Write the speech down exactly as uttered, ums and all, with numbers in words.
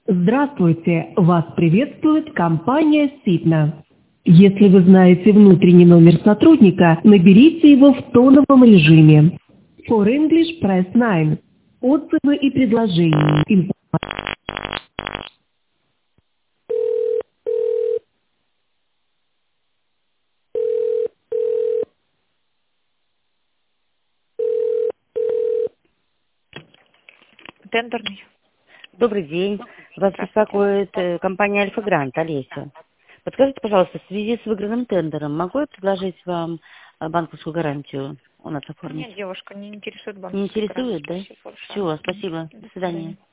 Здравствуйте! Вас приветствует компания Ситна. Если вы знаете внутренний номер сотрудника, наберите его в тоновом режиме. For English, press nine. Отзывы и предложения. Информация. Тендерный. Добрый день. Вас Здравствуйте. беспокоит э, компания Альфа Грант, Олеся. Подскажите, пожалуйста, в связи с выигранным тендером, могу я предложить вам э, банковскую гарантию у нас оформить? Нет, девушка, не интересует Не банковская интересует, гарантия. да? Спасибо большое. Все, спасибо. До До свидания. свидания.